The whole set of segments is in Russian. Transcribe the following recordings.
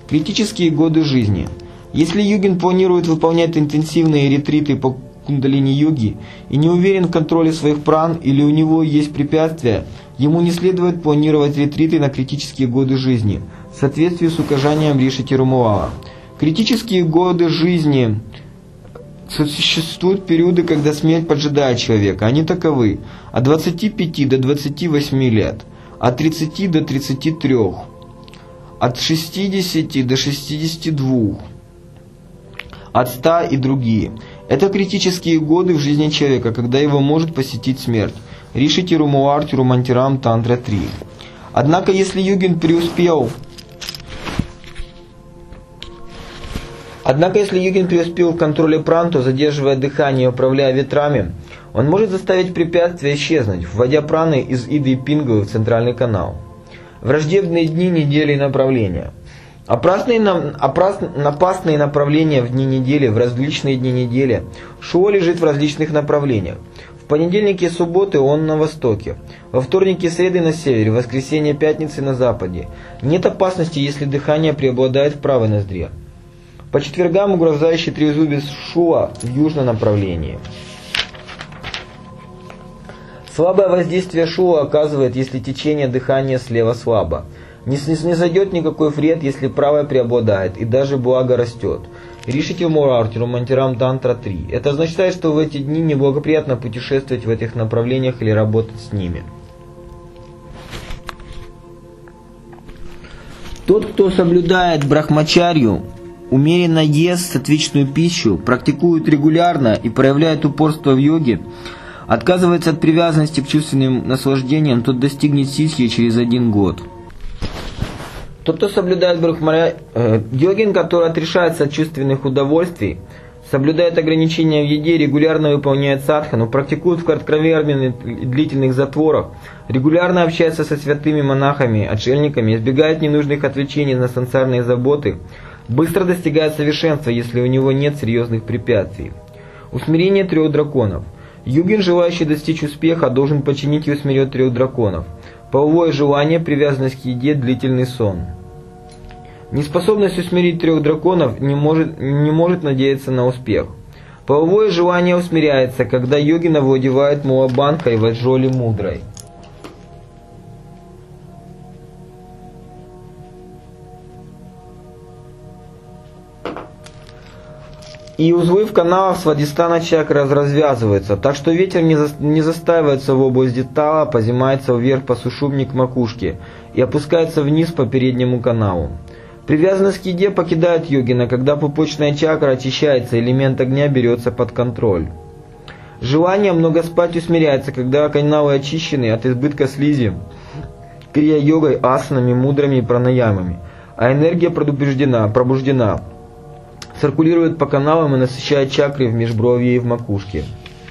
Критические годы жизни. Если йогин планирует выполнять интенсивные ретриты по кундалини-йоги и не уверен в контроле своих пран или у него есть препятствия, ему не следует планировать ретриты на критические годы жизни в соответствии с указанием Риши Тирумала. Критические годы жизни. Существуют периоды, когда смерть поджидает человека. Они таковы: от 25 до 28 лет, от 30 до 33, от 60 до 62, от 100 и другие. Это критические годы в жизни человека, когда его может посетить смерть. Риши Тирумуар Тирумантирам Тантра 3. Однако, если йогин преуспел в контроле пран, то, задерживая дыхание и управляя ветрами, он может заставить препятствия исчезнуть, вводя праны из Иды и Пингвы в центральный канал. Враждебные дни, недели и направления. Опасные направления в дни недели, в различные дни недели. Шуа лежит в различных направлениях. В понедельники и субботы он на востоке, во вторники и среды на севере, в воскресенье и пятницы на западе. Нет опасности, если дыхание преобладает в правой ноздре. По четвергам угрожающий трезубец Шуа в южном направлении. Слабое воздействие Шуа оказывает, если течение дыхания слева слабо. Не зайдет никакой вред, если правое преобладает, и даже благо растет. Риши Тирумуар Тирумантирам Тантра 3. Это означает, что в эти дни неблагоприятно путешествовать в этих направлениях или работать с ними. Тот, кто соблюдает брахмачарью, умеренно ест сатвичную пищу, практикует регулярно и проявляет упорство в йоге, отказывается от привязанности к чувственным наслаждениям, тот достигнет ситхи через 1 год. Тот, кто соблюдает йогин, который отрешается от чувственных удовольствий, соблюдает ограничения в еде, регулярно выполняет садхану, практикует в кратковременных и длительных затворах, регулярно общается со святыми монахами, отшельниками, избегает ненужных отвлечений на сансарные заботы, быстро достигает совершенства, если у него нет серьезных препятствий. Усмирение 3 драконов. Йогин, желающий достичь успеха, должен подчинить и усмирить 3 драконов. Половое желание, привязанность к еде, длительный сон. Неспособность усмирить 3 драконов не может надеяться на успех. Половое желание усмиряется, когда йогин овладевает мулабанкой в аджоле мудрой. И узлы в каналах свадистана чакры развязываются, так что ветер не застаивается в области тала, поднимается вверх по сушубне к макушке и опускается вниз по переднему каналу. Привязанность к еде покидает йогина, когда пупочная чакра очищается, элемент огня берется под контроль. Желание много спать усмиряется, когда каналы очищены от избытка слизи, крия-йогой, асанами, мудрами и пранаямами, а энергия пробуждена. Циркулирует по каналам и насыщает чакры в межбровье и в макушке.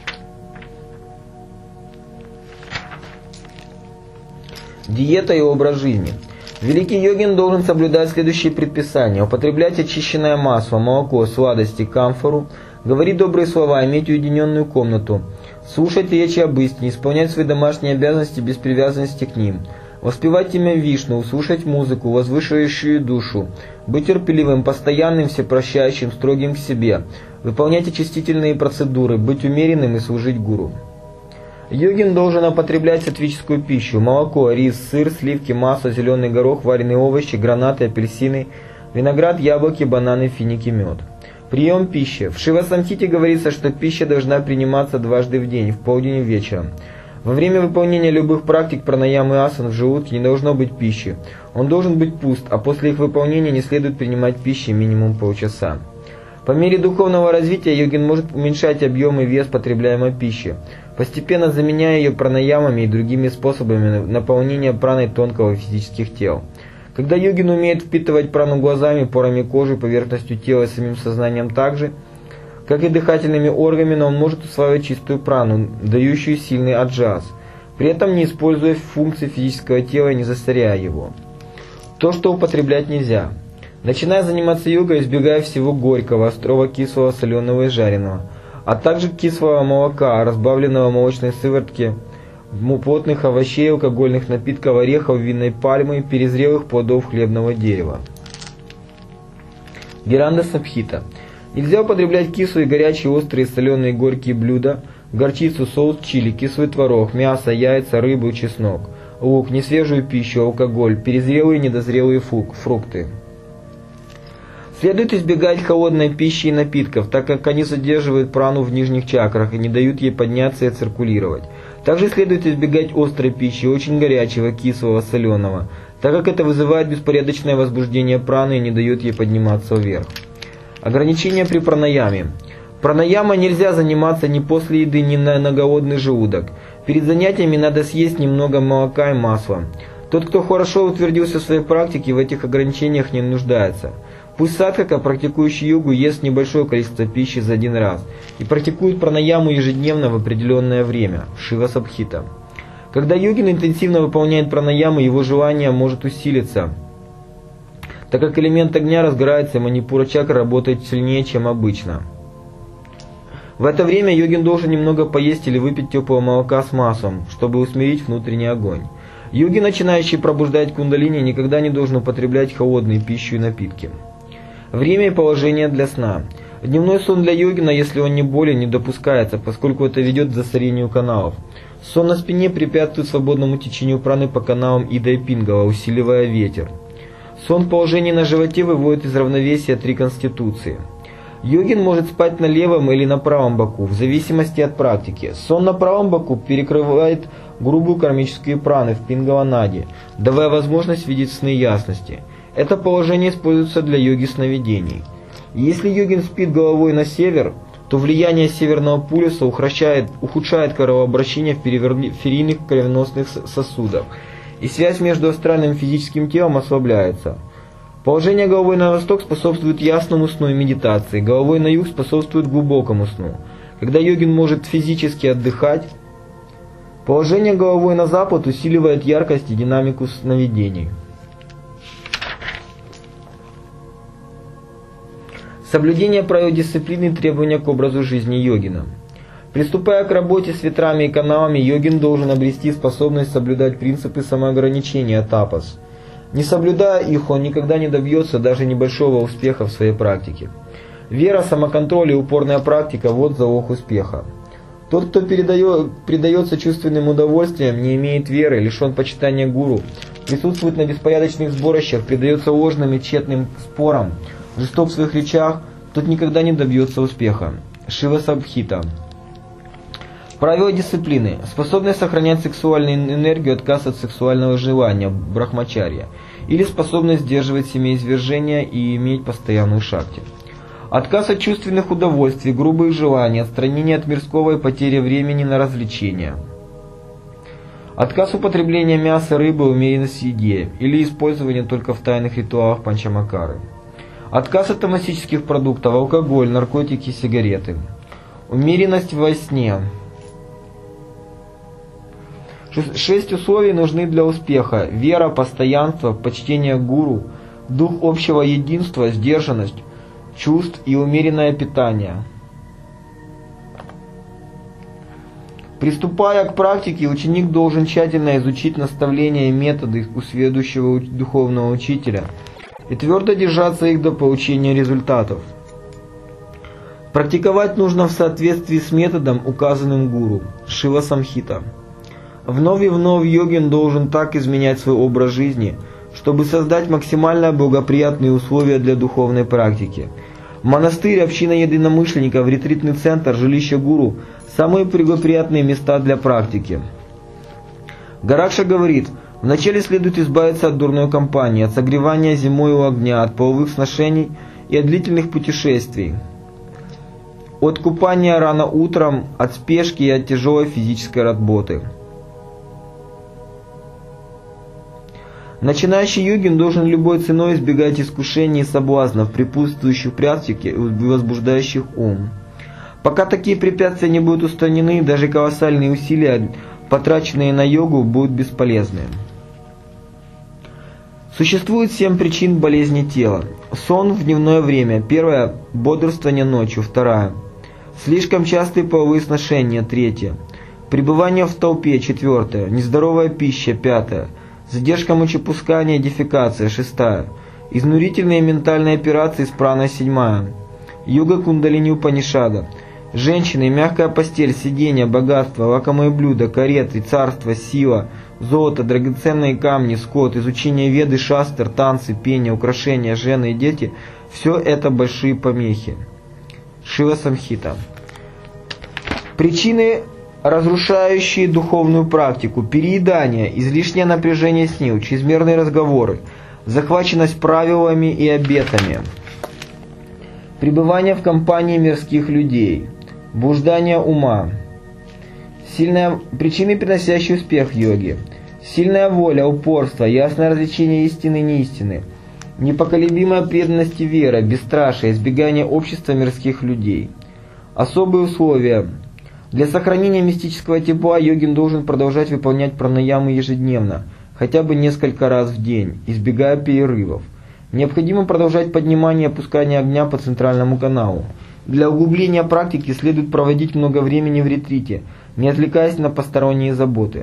Диета и образ жизни. Великий йогин должен соблюдать следующие предписания: употреблять очищенное масло, молоко, сладости, камфору, говорить добрые слова, иметь уединенную комнату, слушать речи об истине, исполнять свои домашние обязанности без привязанности к ним, воспевать имя Вишну, слушать музыку, возвышающую душу, быть терпеливым, постоянным, всепрощающим, строгим к себе, выполнять очистительные процедуры, быть умеренным и служить гуру. Йогин должен употреблять сатвическую пищу: молоко, рис, сыр, сливки, масло, зеленый горох, вареные овощи, гранаты, апельсины, виноград, яблоки, бананы, финики, мед. Прием пищи. В Шива-самхите говорится, что пища должна приниматься дважды в день, в полдень и вечером. Во время выполнения любых практик пранаямы и асан в желудке не должно быть пищи. Он должен быть пуст, а после их выполнения не следует принимать пищи минимум полчаса. По мере духовного развития йогин может уменьшать объем и вес потребляемой пищи, постепенно заменяя ее пранаямами и другими способами наполнения праной тонкого физических тел. Когда йогин умеет впитывать прану глазами, порами кожи, поверхностью тела и самим сознанием так же, как и дыхательными органами, но он может усваивать чистую прану, дающую сильный аджас, при этом не используя функции физического тела и не засоряя его. То, что употреблять нельзя. Начиная заниматься йогой, избегая всего горького, острого, кислого, соленого и жареного, а также кислого молока, разбавленного молочной сыворотки, плотных овощей, алкогольных напитков, орехов, винной пальмы, перезрелых плодов хлебного дерева. Гиранда Самхита. Нельзя употреблять кислые, горячие, острые, соленые, горькие блюда, горчицу, соус чили, кислый творог, мясо, яйца, рыбу, чеснок, лук, несвежую пищу, алкоголь, перезрелые и недозрелые фрукты. Следует избегать холодной пищи и напитков, так как они задерживают прану в нижних чакрах и не дают ей подняться и циркулировать. Также следует избегать острой пищи, очень горячего, кислого, соленого, так как это вызывает беспорядочное возбуждение праны и не дает ей подниматься вверх. Ограничения при пранаяме. Пранаяма нельзя заниматься ни после еды, ни на голодный желудок. Перед занятиями надо съесть немного молока и масла. Тот, кто хорошо утвердился в своей практике, в этих ограничениях не нуждается. Пусть садхака, практикующий йогу, ест небольшое количество пищи за один раз и практикует пранаяму ежедневно в определенное время, Шива Самхита. Когда йогин интенсивно выполняет пранаяму, его желание может усилиться, так как элемент огня разгорается и манипура чакра работает сильнее, чем обычно. В это время йогин должен немного поесть или выпить теплого молока с маслом, чтобы усмирить внутренний огонь. Йоги, начинающий пробуждать кундалини, никогда не должен употреблять холодную пищу и напитки. Время и положение для сна. Дневной сон для йогина, если он не болен, не допускается, поскольку это ведет к засорению каналов. Сон на спине препятствует свободному течению праны по каналам Ида и Пингала, усиливая ветер. Сон в положении на животе выводит из равновесия 3 конституции. Йогин может спать на левом или на правом боку, в зависимости от практики. Сон на правом боку перекрывает грубую кармические праны в Пингала-нади, давая возможность видеть сны ясности. Это положение используется для йоги сновидений. Если йогин спит головой на север, то влияние северного полюса ухудшает кровообращение в периферийных кровеносных сосудах, и связь между астральным и физическим телом ослабляется. Положение головой на восток способствует ясному сну и медитации, головой на юг способствует глубокому сну. Когда йогин может физически отдыхать, положение головой на запад усиливает яркость и динамику сновидений. Соблюдение правил дисциплины и требования к образу жизни йогина. Приступая к работе с ветрами и каналами, йогин должен обрести способность соблюдать принципы самоограничения тапас. Не соблюдая их, он никогда не добьется даже небольшого успеха в своей практике. Вера, самоконтроль и упорная практика – вот залог успеха. Тот, кто предается чувственным удовольствиям, не имеет веры, лишен почитания гуру, присутствует на беспорядочных сборищах, предается ложным и тщетным спорам, жесток в своих речах, тот никогда не добьется успеха. Шива Самхита. Правила дисциплины. Способность сохранять сексуальную энергию, отказ от сексуального желания, брахмачарья. Или способность сдерживать семяизвержения и иметь постоянную шакти. Отказ от чувственных удовольствий, грубых желаний, отстранение от мирского и потеря времени на развлечения. Отказ употребления мяса, рыбы, умеренность в еде. Или использование только в тайных ритуалах панчамакары. Отказ от томасических продуктов, алкоголь, наркотики, сигареты. Умеренность во сне. 6 условий нужны для успеха: вера, постоянство, почтение гуру, дух общего единства, сдержанность чувств и умеренное питание. Приступая к практике, ученик должен тщательно изучить наставления и методы у сведущего духовного учителя и твердо держаться их до получения результатов. Практиковать нужно в соответствии с методом, указанным гуру. Шива Самхита. Вновь и вновь йогин должен так изменять свой образ жизни, чтобы создать максимально благоприятные условия для духовной практики. Монастырь, община единомышленников, ретритный центр, жилище гуру – самые благоприятные места для практики. Гаракша говорит: вначале следует избавиться от дурной компании, от согревания зимой у огня, от половых сношений и от длительных путешествий, от купания рано утром, от спешки и от тяжелой физической работы. Начинающий йогин должен любой ценой избегать искушений и соблазнов, препятствующих практике и возбуждающих ум. Пока такие препятствия не будут устранены, даже колоссальные усилия, потраченные на йогу, будут бесполезны. Существует 7 причин болезни тела. Сон в дневное время. 1. Бодрствование ночью. 2. Слишком частые половые сношения. 3. Пребывание в толпе. 4. Нездоровая пища. 5. Задержка мочепускания, дефекация. 6. Изнурительные ментальные операции с праной 7. Йога кундалини Упанишада. Женщины, мягкая постель, сиденье, богатство, лакомые блюда, кареты, царство, сила, золото, драгоценные камни, скот, изучение веды, шастр, танцы, пение, украшения, жены и дети – все это большие помехи. Шива Самхита. Причины, разрушающие духовную практику: переедание, излишнее напряжение сил, чрезмерные разговоры, захваченность правилами и обетами, пребывание в компании мирских людей, блуждание ума, причины, приносящие успех в йоге: сильная воля, упорство, ясное различение истины и неистины, непоколебимая преданность и вера, бесстрашие, избегание общества мирских людей. Особые условия. Для сохранения мистического тепла йогин должен продолжать выполнять пранаямы ежедневно, хотя бы несколько раз в день, избегая перерывов. Необходимо продолжать поднимание и опускание огня по центральному каналу. Для углубления практики следует проводить много времени в ретрите, не отвлекаясь на посторонние заботы.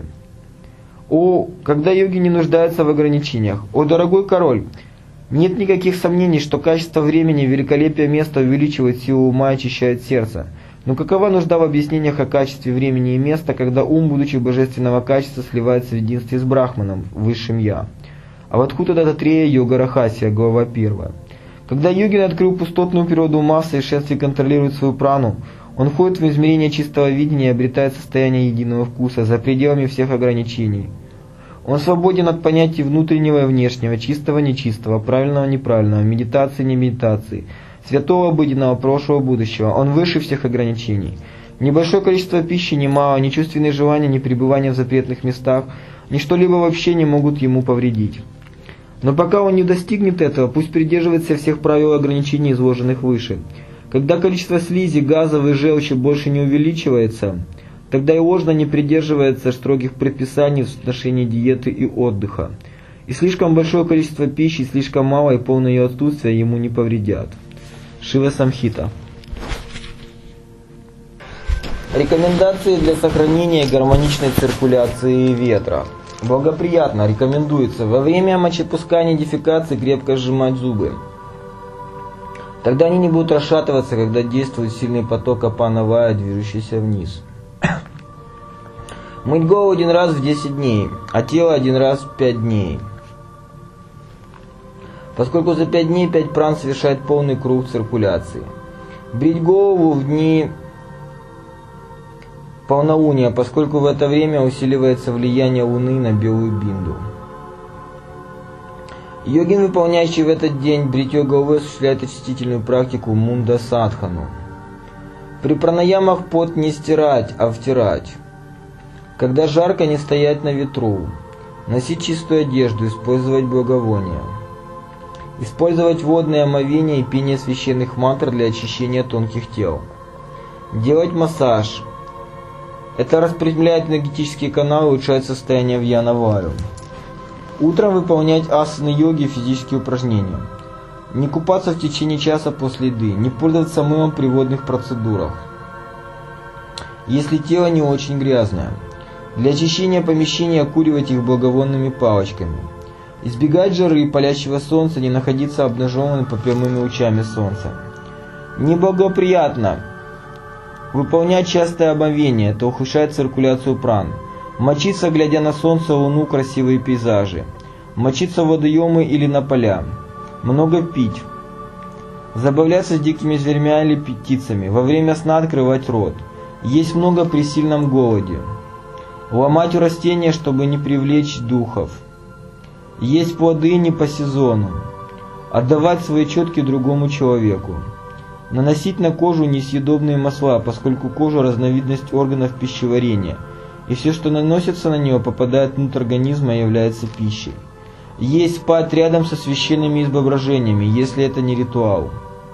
Когда йоги не нуждаются в ограничениях. О, дорогой король! Нет никаких сомнений, что качество времени и великолепие места увеличивает силу ума и очищает сердце. Но какова нужда в объяснениях о качестве времени и места, когда ум, будучи божественного качества, сливается в единстве с Брахманом, высшим Я? Авадхута Даттатрея, Йога Рахасия, глава 1. Когда йогин открыл пустотную природу ума, в совершенстве контролирует свою прану, он входит в измерение чистого видения и обретает состояние единого вкуса за пределами всех ограничений. Он свободен от понятий внутреннего и внешнего, чистого, нечистого, правильного, неправильного, медитации, не медитации, святого, обыденного, прошлого, будущего. Он выше всех ограничений. Небольшое количество пищи, немало, ни чувственные желания, ни пребывание в запретных местах, ни что-либо вообще не могут ему повредить. Но пока он не достигнет этого, пусть придерживается всех правил и ограничений, изложенных выше. Когда количество слизи, газов и желчи больше не увеличивается, тогда и ложно не придерживается строгих предписаний в отношении диеты и отдыха. И слишком большое количество пищи, слишком мало и полное ее отсутствие ему не повредят. Шива Самхита. Рекомендации для сохранения гармоничной циркуляции ветра. Благоприятно рекомендуется во время мочепускания и дефекации крепко сжимать зубы. Тогда они не будут расшатываться, когда действует сильный поток апана-вая, движущийся вниз. Мыть голову 1 раз в 10 дней, а тело 1 раз в 5 дней. Поскольку за 5 дней 5 пран совершает полный круг циркуляции. Брить голову в дни полнолуния, поскольку в это время усиливается влияние Луны на белую бинду. Йогин, выполняющий в этот день бритье головы, осуществляет очистительную практику мунда садхану. При пранаямах пот не стирать, а втирать. Когда жарко, не стоять на ветру. Носить чистую одежду, использовать благовония. Использовать водные омовения и пение священных мантр для очищения тонких тел. Делать массаж. Это распределяет энергетические каналы и улучшает состояние вьяна-ваю. Утром выполнять асаны йоги и физические упражнения. Не купаться в течение часа после еды. Не пользоваться мылом при водных процедурах, если тело не очень грязное. Для очищения помещения окуривать их благовонными палочками. Избегать жары и палящего солнца, не находиться обнаженным под прямыми лучами солнца. Неблагоприятно выполнять частое омовение, это ухудшает циркуляцию пран. Мочиться, глядя на солнце, луну, красивые пейзажи. Мочиться в водоемы или на поля. Много пить. Забавляться с дикими зверьми или птицами. Во время сна открывать рот. Есть много при сильном голоде. Ломать растения, чтобы не привлечь духов. Есть плоды не по сезону. Отдавать свои четки другому человеку. Наносить на кожу несъедобные масла, поскольку кожа – разновидность органов пищеварения, и все, что наносится на нее, попадает внутрь организма и является пищей. Есть спать рядом со священными изображениями, если это не ритуал.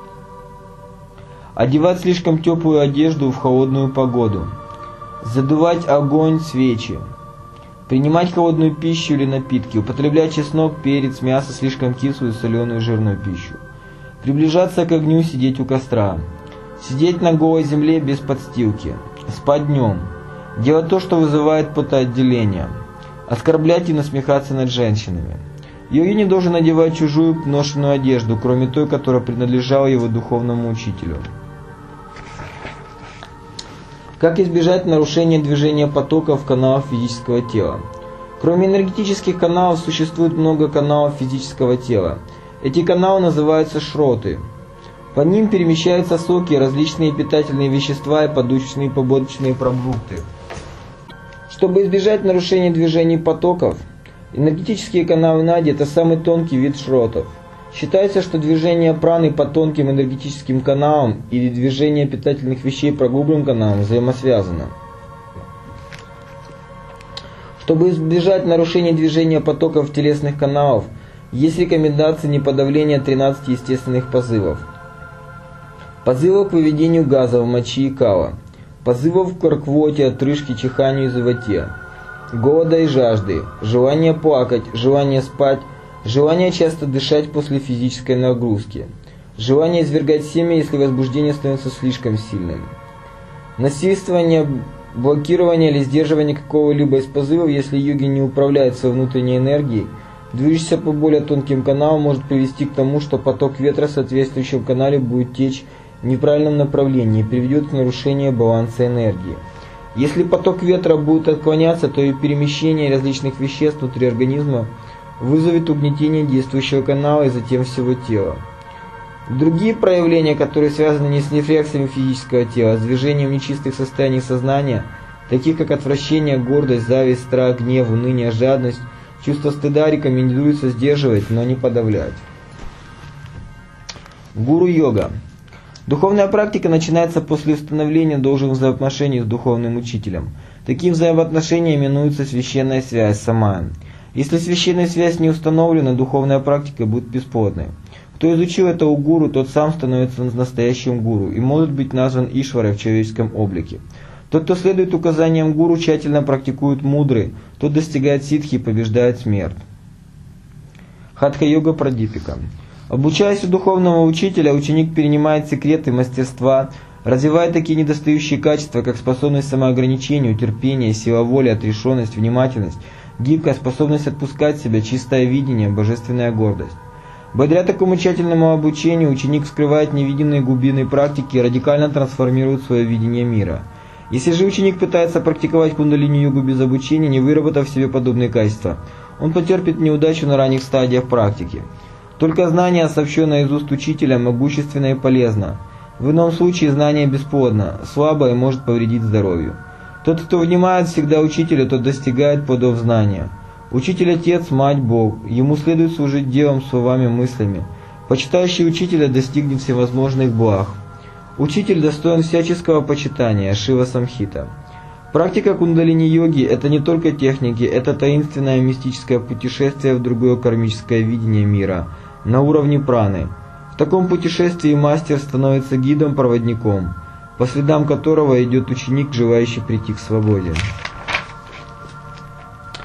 Одевать слишком теплую одежду в холодную погоду. Задувать огонь, свечи. Принимать холодную пищу или напитки. Употреблять чеснок, перец, мясо, слишком кислую, соленую, жирную пищу. Приближаться к огню, сидеть у костра. Сидеть на голой земле без подстилки. Спать днем. Делать то, что вызывает потоотделение. Оскорблять и насмехаться над женщинами. Йоги не должен надевать чужую ношенную одежду, кроме той, которая принадлежала его духовному учителю. Как избежать нарушения движения потоков в каналах физического тела? Кроме энергетических каналов, существует много каналов физического тела. Эти каналы называются шроты. По ним перемещаются соки, различные питательные вещества и подучные побочные продукты. Чтобы избежать нарушения движений потоков, энергетические каналы нади – это самый тонкий вид шротов. Считается, что движение праны по тонким энергетическим каналам или движение питательных вещей по грубым каналам взаимосвязано. Чтобы избежать нарушения движения потоков телесных каналов, есть рекомендации неподавления 13 естественных позывов. Позывов к выведению газов, мочи и кала. Позывов к рвоте, отрыжке, чиханию и зевоте. Голода и жажды. Желание плакать, желание спать. Желание часто дышать после физической нагрузки. Желание извергать семя, если возбуждение становится слишком сильным. Насильствование, блокирование или сдерживание какого-либо из позывов, если йоги не управляют своей внутренней энергией, движущийся по более тонким каналам, может привести к тому, что поток ветра в соответствующем канале будет течь в неправильном направлении и приведет к нарушению баланса энергии. Если поток ветра будет отклоняться, то и перемещение различных веществ внутри организма вызовет угнетение действующего канала и затем всего тела. Другие проявления, которые связаны не с рефлексами физического тела, а с движением нечистых состояний сознания, таких как отвращение, гордость, зависть, страх, гнев, уныние, жадность, чувство стыда, рекомендуется сдерживать, но не подавлять. Гуру-йога. Духовная практика начинается после установления должных взаимоотношений с духовным учителем. Такие взаимоотношения именуются священная связь, самая. Если священная связь не установлена, духовная практика будет бесплодной. Кто изучил это у гуру, тот сам становится настоящим гуру и может быть назван Ишварой в человеческом облике. Тот, кто следует указаниям гуру, тщательно практикует мудрый, тот достигает ситхи и побеждает смерть. Хатха-йога Прадипика. Обучаясь у духовного учителя, ученик перенимает секреты мастерства, развивает такие недостающие качества, как способность к самоограничению, терпение, сила воли, отрешенность, внимательность, гибкая способность отпускать себя, чистое видение, божественная гордость. Благодаря такому тщательному обучению ученик вскрывает невидимые глубины практики и радикально трансформирует свое видение мира. Если же ученик пытается практиковать кундалини-йогу без обучения, не выработав в себе подобные качества, он потерпит неудачу на ранних стадиях практики. Только знание, сообщенное из уст учителя, могущественно и полезно. В ином случае знание бесплодно, слабо и может повредить здоровью. Тот, кто внимает всегда учителю, тот достигает плодов знания. Учитель – Отец, Мать, Бог. Ему следует служить делом, словами, мыслями. Почитающий учителя достигнет всевозможных благ. Учитель достоин всяческого почитания. Шива Самхита. Практика кундалини-йоги – это не только техники, это таинственное мистическое путешествие в другое кармическое видение мира, на уровне праны. В таком путешествии мастер становится гидом-проводником, по следам которого идет ученик, желающий прийти к свободе.